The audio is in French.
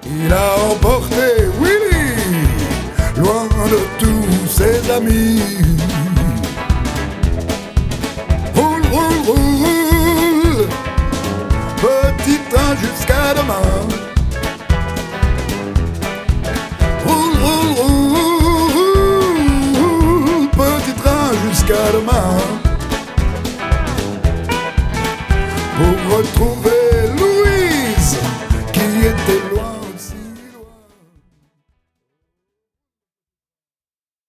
Il a emporté Willy, loin de tous ses amis. Roule, roule, roule, petit train jusqu'à demain. Roule, roule, roule, petit train jusqu'à demain. Pour retrouver